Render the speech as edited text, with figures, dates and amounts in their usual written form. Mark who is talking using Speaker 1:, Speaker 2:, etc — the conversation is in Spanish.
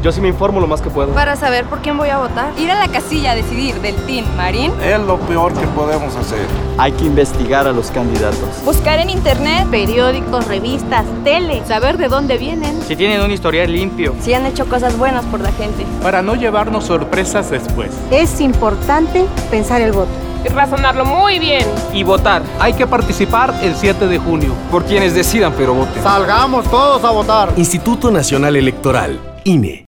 Speaker 1: Yo sí me informo lo más que puedo.
Speaker 2: Para saber por quién voy a votar.
Speaker 3: Ir a la casilla a decidir del Team Marín
Speaker 4: es lo peor que podemos hacer.
Speaker 5: Hay que investigar a los candidatos.
Speaker 3: Buscar en internet,
Speaker 2: periódicos, revistas, tele, saber de dónde vienen.
Speaker 6: Si tienen un historial limpio.
Speaker 2: Si han hecho cosas buenas por la gente.
Speaker 7: Para no llevarnos sorpresas después.
Speaker 8: Es importante pensar el voto.
Speaker 9: Y razonarlo muy bien.
Speaker 6: Y votar.
Speaker 10: Hay que participar el 7 de junio.
Speaker 1: Por quienes decidan, pero voten.
Speaker 11: Salgamos todos a votar.
Speaker 12: Instituto Nacional Electoral, INE.